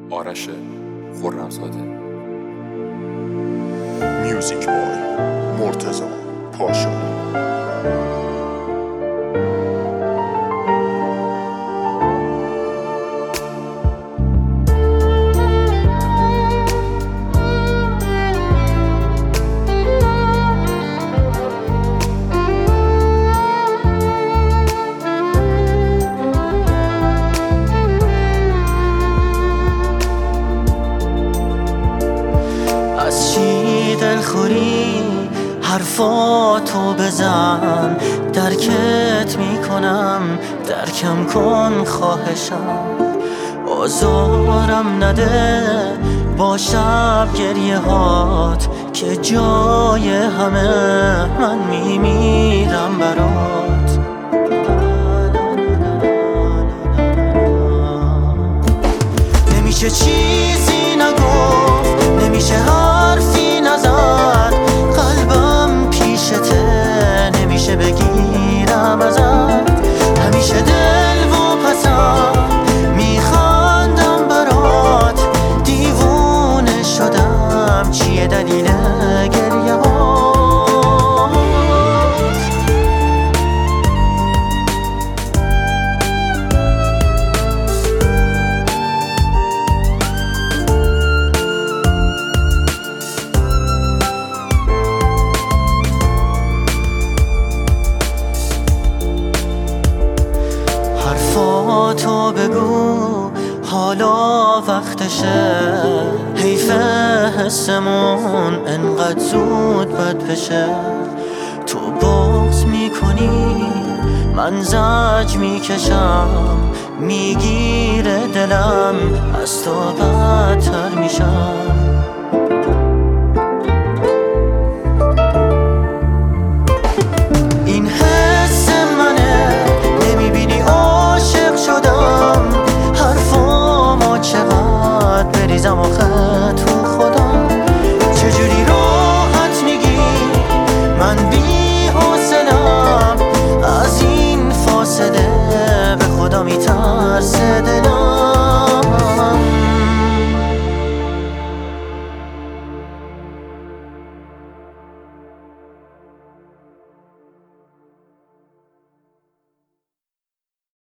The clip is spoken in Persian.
آرش خرمزاده. میوزیک بای مرتضی پاشا. از چی دلخوری حرفاتو بزن، درکت میکنم، درکم کن خواهشم. آزارم نده با شب گریه هات که جای همه من میمیرم برات. نمیشه چیزی نگفت، نمیشه حرفی نزد، قلبم پیشته نمیشه بگیرم ازت. همیشه دل و پسم میخواندم برات، دیوونه شدم چیه دلیل گریه ها. حرفاتو بگو حالا وقتشه، حیف حسمون انقدر زود بد بشه. تو بغض میکنی من زج میکشم، میگیره دلم از تو بدتر میشم.